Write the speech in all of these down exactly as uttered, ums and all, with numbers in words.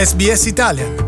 S B S Italian.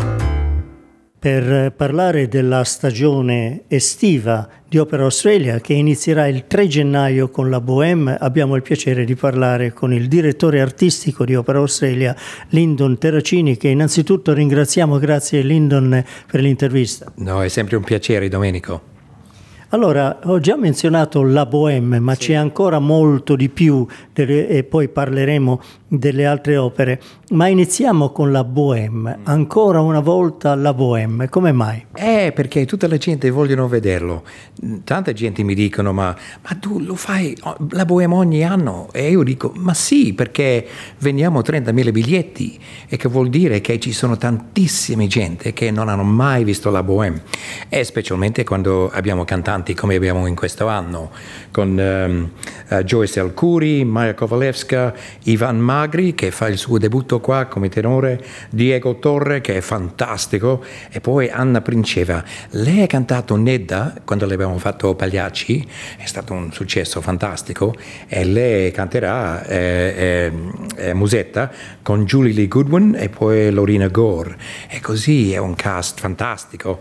Per parlare della stagione estiva di Opera Australia che inizierà il tre gennaio con la Bohème, abbiamo il piacere di parlare con il direttore artistico di Opera Australia, Lyndon Terracini, che innanzitutto ringraziamo. Grazie Lyndon per l'intervista. No, è sempre un piacere, Domenico. Allora, ho già menzionato la Bohème, ma sì, c'è ancora molto di più delle, e poi parleremo delle altre opere. Ma iniziamo con la Bohème, ancora una volta la Bohème, come mai? Eh, perché tutta la gente vogliono vederlo. Tanta gente mi dicono, ma, ma tu lo fai la Bohème ogni anno? E io dico, ma sì, perché vendiamo trentamila biglietti, e che vuol dire che ci sono tantissime gente che non hanno mai visto la Bohème, e specialmente quando abbiamo cantanti come abbiamo in questo anno, con um, uh, Joyce Alcuri, Maja Kovalevska, Ivan Magri, che fa il suo debutto qua come tenore, Diego Torre, che è fantastico, e poi Anna Princeva. Lei ha cantato Nedda quando le abbiamo fatto Pagliacci, è stato un successo fantastico, e lei canterà eh, eh, eh, Musetta con Julie Lee Goodwin e poi Lorena Gore, e così è un cast fantastico.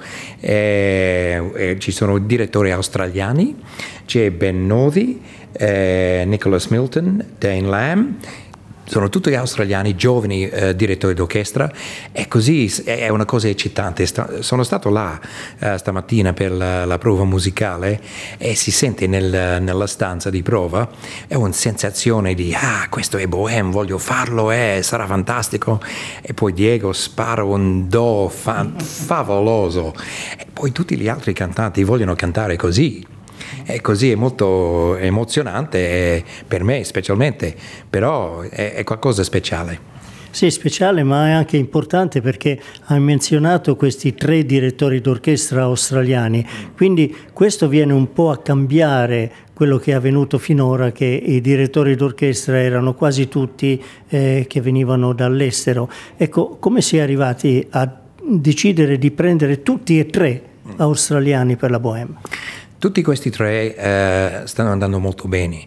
E, e ci sono direttori australiani, c'è Ben Novi, eh, Nicholas Milton, Dane Lamb, sono tutti australiani, giovani eh, direttori d'orchestra, e così è una cosa eccitante. Sta, sono stato là eh, stamattina per la, la prova musicale, e si sente nel, nella stanza di prova, è una sensazione di ah, questo è Bohème, voglio farlo, eh, sarà fantastico, e poi Diego spara un do fa, favoloso, e poi tutti gli altri cantanti vogliono cantare così. E così è molto emozionante per me specialmente, però è, è qualcosa speciale. Sì, speciale, ma è anche importante perché hai menzionato questi tre direttori d'orchestra australiani, quindi questo viene un po' a cambiare quello che è avvenuto finora, che i direttori d'orchestra erano quasi tutti eh, che venivano dall'estero. Ecco, come si è arrivati a decidere di prendere tutti e tre australiani per la Bohème? Tutti questi tre eh, stanno andando molto bene,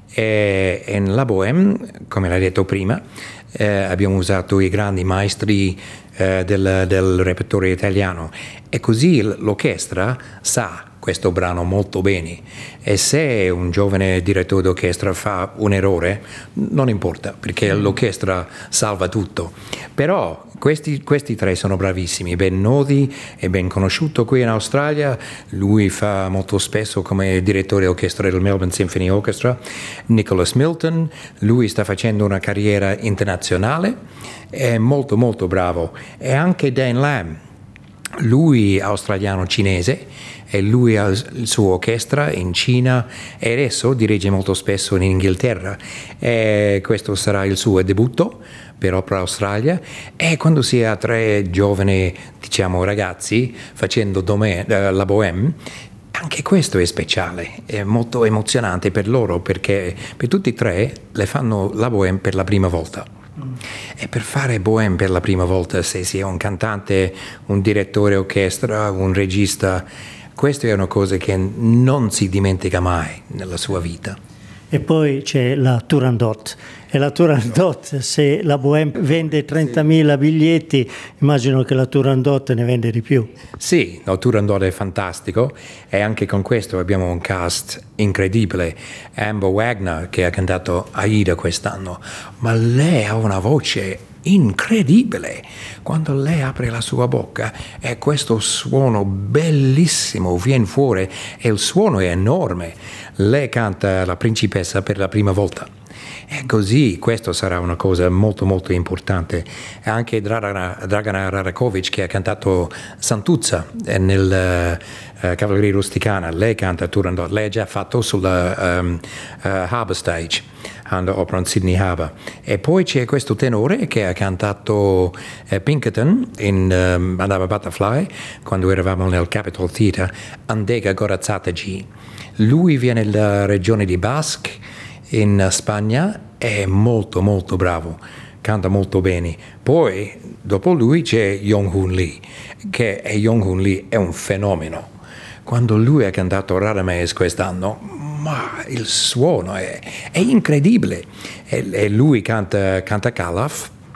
e, e nella Bohème, come l'hai detto prima, eh, abbiamo usato i grandi maestri eh, del, del repertorio italiano, e così l'orchestra sa questo brano molto bene, e se un giovane direttore d'orchestra fa un errore non importa, perché l'orchestra salva tutto. Però questi, questi tre sono bravissimi. Ben Nodi è ben conosciuto qui in Australia, lui fa molto spesso come direttore d'orchestra del Melbourne Symphony Orchestra. Nicholas Milton, lui sta facendo una carriera internazionale, è molto molto bravo. E anche Dan Lamb, lui australiano-cinese, e lui ha il suo orchestra in Cina, e adesso dirige molto spesso in Inghilterra, e questo sarà il suo debutto per Opera Australia. E quando si ha tre giovani, diciamo, ragazzi facendo dome, uh, la Bohème, anche questo è speciale, è molto emozionante per loro, perché per tutti e tre le fanno la Bohème per la prima volta. Mm. E per fare Bohème per la prima volta, se si è un cantante, un direttore orchestra, un regista, questa è una cosa che non si dimentica mai nella sua vita. E poi c'è la Turandot. E la Turandot, se la Bohème vende trentamila biglietti, immagino che la Turandot ne vende di più. Sì, la Turandot è fantastico, e anche con questo abbiamo un cast incredibile. Amber Wagner, che ha cantato Aida quest'anno, ma lei ha una voce incredibile. Quando lei apre la sua bocca, e questo suono bellissimo viene fuori, e il suono è enorme. Lei canta la principessa per la prima volta, e così questo sarà una cosa molto molto importante. Anche Dragana, Dragana Radakovic, che ha cantato Santuzza nel uh, Cavalleria Rusticana, lei canta Turandot, lei ha già fatto sulla um, uh, Harbour Stage, Opera in Sydney Harbour. E poi c'è questo tenore che ha cantato eh, Pinkerton in um, Andava Butterfly, quando eravamo nel Capitol Theatre, Andega Gorazataji. Lui viene dalla regione di Basque in Spagna, è molto molto bravo, canta molto bene. Poi dopo lui c'è Yong-Hoon Lee, che è Yong-Hoon Lee è un fenomeno. Quando lui ha cantato Radames quest'anno, ma il suono è, è incredibile, e, e lui canta, canta Calaf,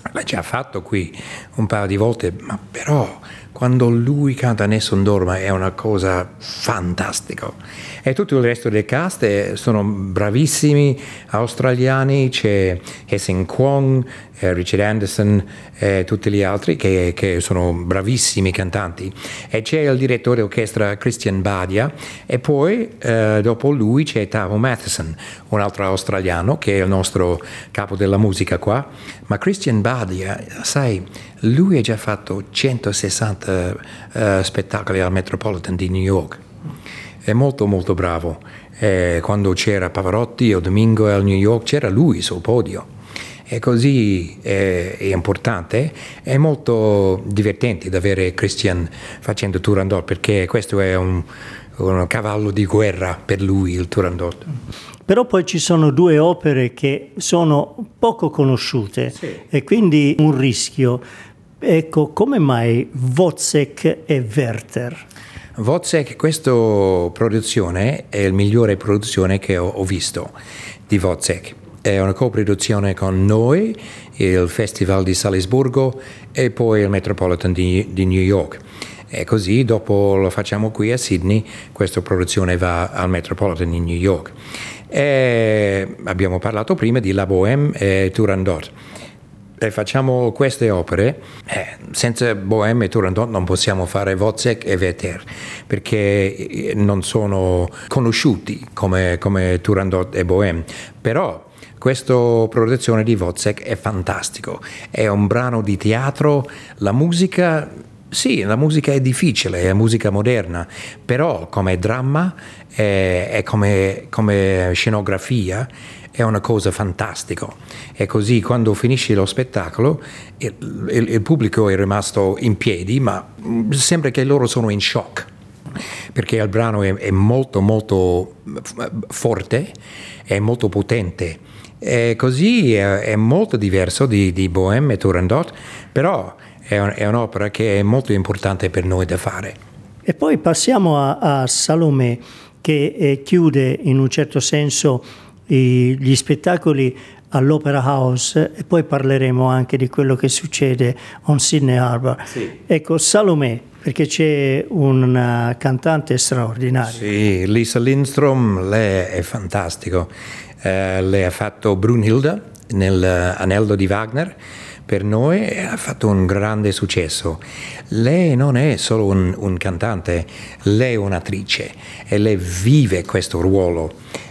l'ha già fatto qui un paio di volte, ma però quando lui canta Nessun Dorma è una cosa fantastica. E tutto il resto del cast sono bravissimi australiani, c'è Hesing Kwong, eh, Richard Anderson e tutti gli altri che, che sono bravissimi cantanti. E c'è il direttore orchestra Christian Badia e poi eh, dopo lui c'è Tavo Matheson, un altro australiano che è il nostro capo della musica qua. Ma Christian Badia, sai, lui ha già fatto centosessanta uh, spettacoli al Metropolitan di New York. È molto molto bravo. Eh, quando c'era Pavarotti o Domingo al New York c'era lui sul podio. E così è, è importante, è molto divertente da avere Christian facendo Turandot, perché questo è un, un cavallo di guerra per lui, il Turandot. Però poi ci sono due opere che sono poco conosciute, sì, e quindi un rischio. Ecco, come mai Wozzeck e Werther? Wozzeck, questa produzione è la migliore produzione che ho, ho visto di Wozzeck. È una coproduzione con noi, il Festival di Salisburgo e poi il Metropolitan di, di New York. E così dopo lo facciamo qui a Sydney, questa produzione va al Metropolitan di New York. E abbiamo parlato prima di La Bohème e Turandot. E facciamo queste opere, eh, senza Bohème e Turandot non possiamo fare Wozzeck e Werther, perché non sono conosciuti come, come Turandot e Bohème. Però questa produzione di Wozzeck è fantastico, è un brano di teatro, la musica, sì, la musica è difficile, è musica moderna, però come dramma e, e come, come scenografia è una cosa fantastica. E così quando finisce lo spettacolo il, il, il pubblico è rimasto in piedi, ma sembra che loro sono in shock, perché il brano è, è molto molto forte, è molto potente. E così è, è molto diverso di, di Bohème e Turandot, però è, un, è un'opera che è molto importante per noi da fare. E poi passiamo a, a Salomè, che eh, chiude in un certo senso i, gli spettacoli all'Opera House, e poi parleremo anche di quello che succede on Sydney Harbour. Sì. Ecco, Salomè, perché c'è una cantante straordinaria. Sì, Lisa Lindström, lei è fantastico. Uh, lei ha fatto Brunhilde nell'Anello di Wagner per noi e ha fatto un grande successo. Lei non è solo un, un cantante, lei è un'attrice e lei vive questo ruolo.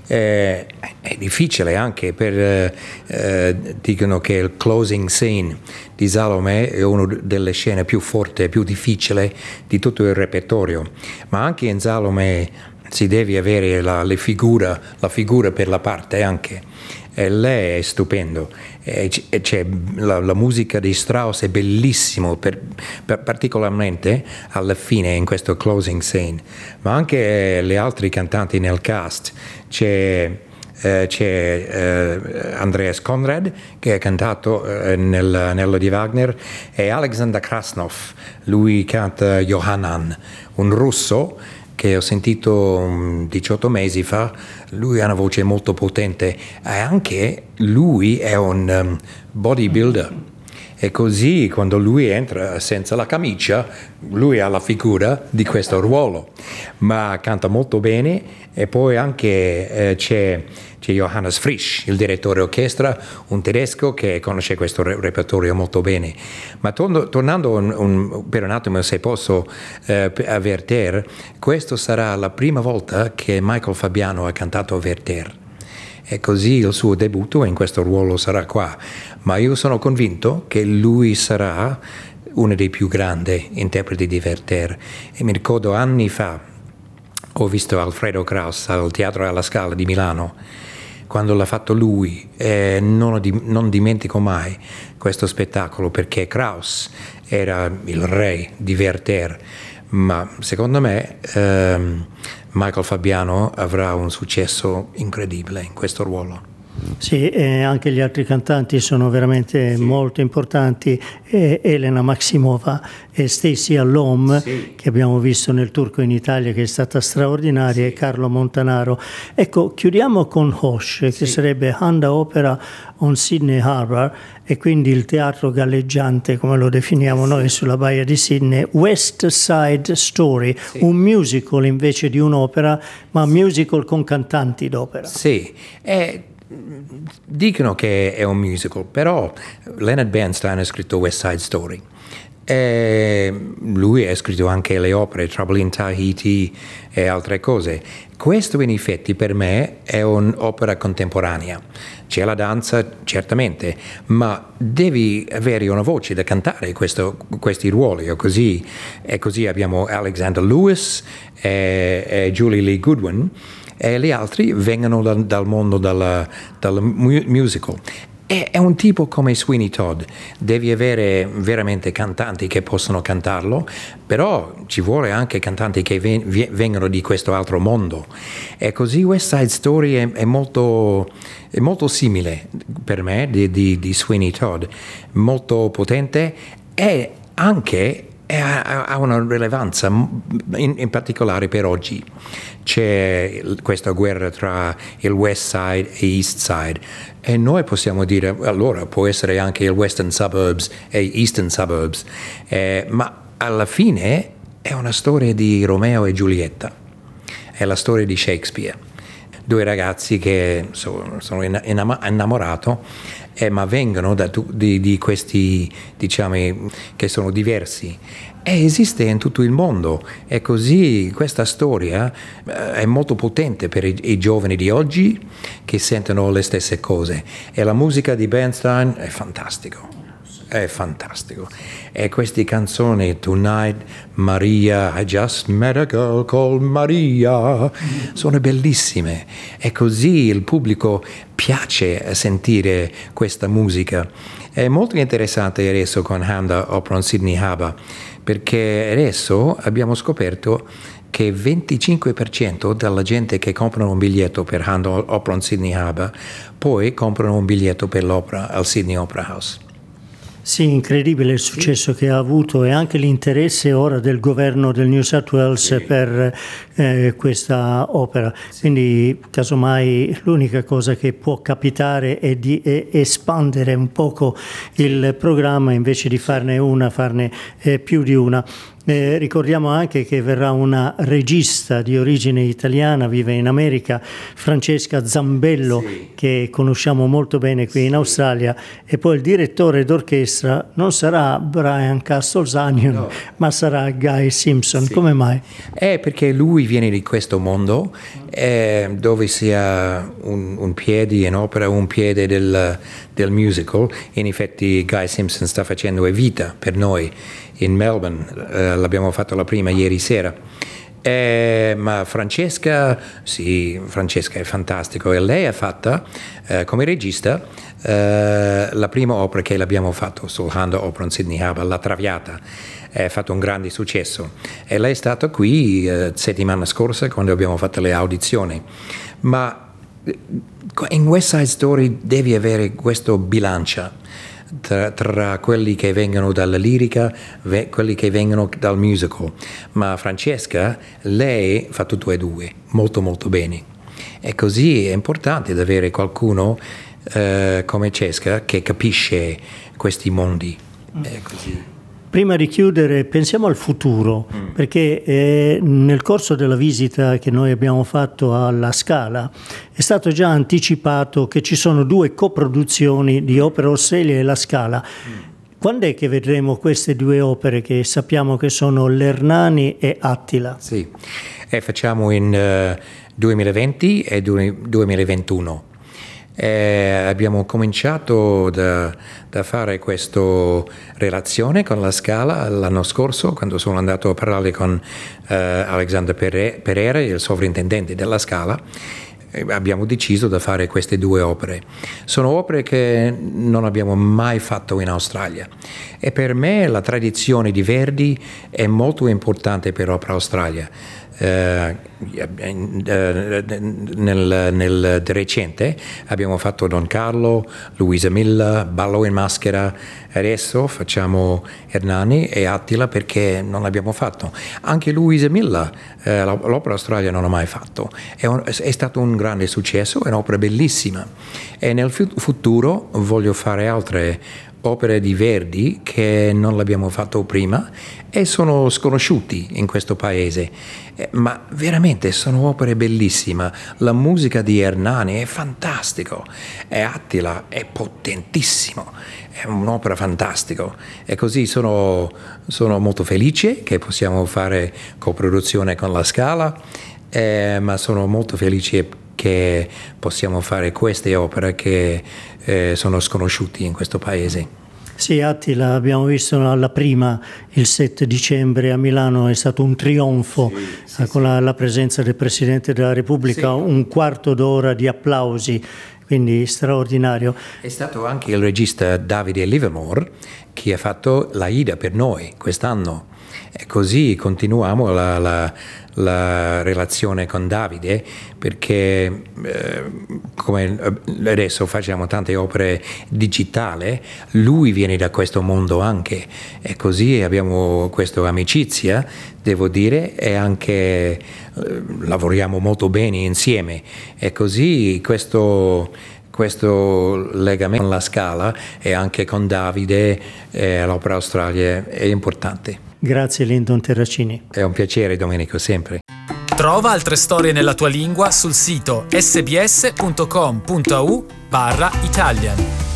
Eh, è difficile anche per, eh, dicono che il closing scene di Salomè è una delle scene più forti e più difficili di tutto il repertorio, ma anche in Salomè si deve avere la, le figura, la figura per la parte anche. E lei è stupendo. E c'è la, la musica di Strauss è bellissimo, per, per, particolarmente alla fine in questo closing scene. Ma anche le altre cantanti nel cast. C'è, eh, c'è eh, Andreas Conrad che ha cantato eh, nel, nell'Anello di Wagner e Alexander Krasnov. Lui canta Johannan, un russo che ho sentito diciotto mesi fa. Lui ha una voce molto potente e anche lui è un um, bodybuilder, e così quando lui entra senza la camicia lui ha la figura di questo ruolo, ma canta molto bene. E poi anche eh, c'è, c'è Johannes Frisch, il direttore orchestra, un tedesco che conosce questo re- repertorio molto bene. Ma torno, tornando un, un, per un attimo, se posso, eh, a Werther, questa sarà la prima volta che Michael Fabiano ha cantato Werther. E così il suo debutto in questo ruolo sarà qua. Ma io sono convinto che lui sarà uno dei più grandi interpreti di Werther. E mi ricordo anni fa ho visto Alfredo Kraus al Teatro alla Scala di Milano, quando l'ha fatto lui, e non, non dimentico mai questo spettacolo, perché Kraus era il re di Werther, ma secondo me ehm, Michael Fabiano avrà un successo incredibile in questo ruolo. Sì, e anche gli altri cantanti sono veramente sì. molto importanti, e Elena Maximova e Stacy Allom, sì. che abbiamo visto nel Turco in Italia, che è stata straordinaria, sì. e Carlo Montanaro. Ecco, chiudiamo con Hosh, che sì. sarebbe Handa Opera on Sydney Harbour, e quindi il teatro galleggiante, come lo definiamo sì. noi, sulla baia di Sydney. West Side Story, sì. un musical invece di un'opera, ma un musical con cantanti d'opera. Sì, è... dicono che è un musical, però Leonard Bernstein ha scritto West Side Story. E lui ha scritto anche le opere Trouble in Tahiti e altre cose. Questo in effetti per me è un'opera contemporanea. C'è la danza, certamente, ma devi avere una voce da cantare questo, questi ruoli. O così. E così abbiamo Alexander Lewis e, e Julie Lee Goodwin, e gli altri vengono dal, dal mondo del, del musical. È, è un tipo come Sweeney Todd, devi avere veramente cantanti che possono cantarlo, però ci vuole anche cantanti che ven, vengono di questo altro mondo. E così West Side Story è, è, molto, è molto simile per me di, di, di Sweeney Todd, molto potente, e anche ha una rilevanza in, in particolare per oggi. C'è questa guerra tra il West Side e East Side, e noi possiamo dire allora può essere anche il Western Suburbs e Eastern Suburbs, eh, ma alla fine è una storia di Romeo e Giulietta, è la storia di Shakespeare, due ragazzi che sono, sono innamorati, eh, ma vengono da di, di questi, diciamo, che sono diversi, e esiste in tutto il mondo, e così questa storia eh, è molto potente per i, i giovani di oggi che sentono le stesse cose, e la musica di Bernstein è fantastico. È fantastico. E queste canzoni, Tonight, Maria, I just met a girl called Maria, sono bellissime, e così il pubblico piace sentire questa musica. È molto interessante adesso con Handa Opera on Sydney Harbour, perché adesso abbiamo scoperto che il venticinque per cento della gente che comprano un biglietto per Handa Opera on Sydney Harbour poi comprano un biglietto per l'opera al Sydney Opera House. Sì, incredibile il successo sì. che ha avuto, e anche l'interesse ora del governo del New South Wales sì. per eh, questa opera. Sì. Quindi, casomai, l'unica cosa che può capitare è di è espandere un poco il programma, invece di farne una, farne eh, più di una. Eh, ricordiamo anche che verrà una regista di origine italiana, vive in America, Francesca Zambello, sì. che conosciamo molto bene qui sì. in Australia, e poi il direttore d'orchestra non sarà Brian Castles-Onion, no. ma sarà Guy Simpson. Sì. Come mai? È perché lui viene di questo mondo eh, dove si ha un, un piede in opera, un piede del, del musical. In effetti Guy Simpson sta facendo Evita per noi in Melbourne, eh, l'abbiamo fatto la prima ieri sera, eh, ma Francesca, sì, Francesca è fantastico, e lei ha fatto eh, come regista eh, la prima opera che l'abbiamo fatto sul Handa Opera on Sydney Harbour, La Traviata, ha fatto un grande successo, e lei è stata qui eh, settimana scorsa quando abbiamo fatto le audizioni. Ma in West Side Story devi avere questo bilancia Tra, tra quelli che vengono dalla lirica, ve, quelli che vengono dal musical, ma Francesca, lei fa tutto e due molto molto bene, e così è importante avere qualcuno eh, come Cesca che capisce questi mondi. È così. Prima di chiudere, pensiamo al futuro, mm. perché eh, nel corso della visita che noi abbiamo fatto alla Scala è stato già anticipato che ci sono due coproduzioni di Opera Australia e la Scala. Mm. Quando è che vedremo queste due opere, che sappiamo che sono l'Ernani e Attila? Sì, e facciamo in uh, duemilaventi e duemilaventuno. Eh, abbiamo cominciato da, da fare questa relazione con la Scala l'anno scorso, quando sono andato a parlare con eh, Alexander Pereira, il sovrintendente della Scala. Eh, abbiamo deciso di fare queste due opere. Sono opere che non abbiamo mai fatto in Australia, e per me la tradizione di Verdi è molto importante per Opera Australia. eh, nel, nel recente abbiamo fatto Don Carlo, Luisa Milla, Ballo in Maschera, adesso facciamo Hernani e Attila perché non l'abbiamo fatto. Anche Luisa Milla, eh, l'Opera Australia non l'ha mai fatto, è, un, è stato un grande successo, è un'opera bellissima e nel futuro voglio fare altre opere di Verdi che non l'abbiamo fatto prima e sono sconosciuti in questo paese, eh, ma veramente sono opere bellissime. La musica di Hernani è fantastico e Attila è potentissimo, è un'opera fantastica e così sono, sono molto felice che possiamo fare coproduzione con la Scala, eh, ma sono molto felice che possiamo fare queste opere che eh, sono sconosciuti in questo paese. Sì, Attila, abbiamo visto alla prima il sette dicembre a Milano, è stato un trionfo, sì, sì, con la, la presenza del Presidente della Repubblica, sì. Un quarto d'ora di applausi, quindi straordinario. È stato anche il regista Davide Livermore che ha fatto l'Aida per noi quest'anno e così continuiamo la, la, la relazione con Davide perché eh, come adesso facciamo tante opere digitali, lui viene da questo mondo anche e così abbiamo questa amicizia, devo dire, e anche eh, lavoriamo molto bene insieme e così questo questo legamento con la Scala e anche con Davide e l'Opera Australia è importante. Grazie Lyndon Terracini. È un piacere, Domenico, sempre. Trova altre storie nella tua lingua sul sito sbs punto com punto a u barra Italian.